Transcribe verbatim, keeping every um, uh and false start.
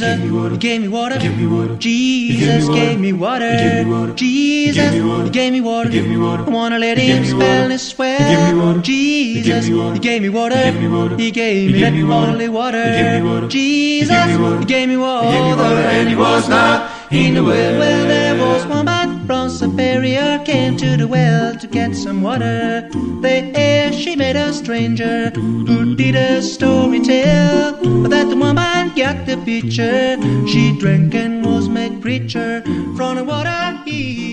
He gave me water. Jesus gave me water. Jesus, He gave me water. I wanna let Him spell this well. Jesus, He gave me water. He gave me that only water. Jesus, He gave me water, and He was not in the well. Well, there was one man from Superior came to the well to get some water. There she met a stranger who did a story tell that the woman got the picture. She drank and was made preacher from the water he